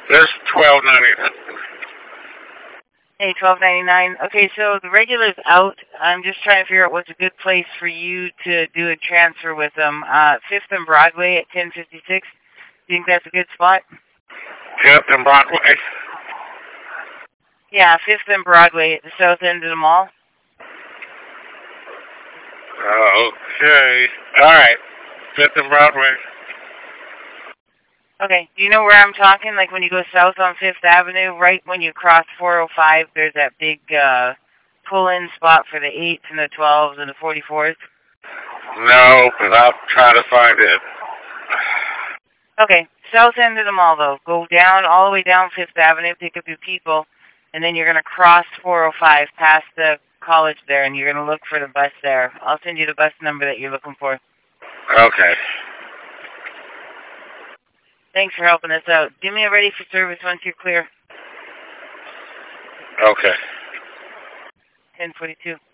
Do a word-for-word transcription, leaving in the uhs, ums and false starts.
There's twelve ninety-nine. Hey, twelve ninety-nine. Okay, so the regular's out. I'm just trying to figure out what's a good place for you to do a transfer with them. Uh, Fifth and Broadway at ten fifty-six. Do you think that's a good spot? Fifth and Broadway. Yeah, Fifth and Broadway at the south end of the mall. Okay. All right. Fifth and Broadway. Okay. Do you know where I'm talking? Like when you go south on Fifth Avenue, right when you cross four oh five, there's that big uh, pull-in spot for the eights and the twelves and the forty-fours. No, but I'll try to find it. Okay. South end of the mall, though. Go down, all the way down Fifth Avenue, pick up your people, and then you're going to cross four oh five past the college there, and you're going to look for the bus there. I'll send you the bus number that you're looking for. Okay. Thanks for helping us out. Give me a ready for service once you're clear. Okay. ten forty-two.